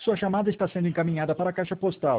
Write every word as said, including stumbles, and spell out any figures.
Sua chamada está sendo encaminhada para a caixa postal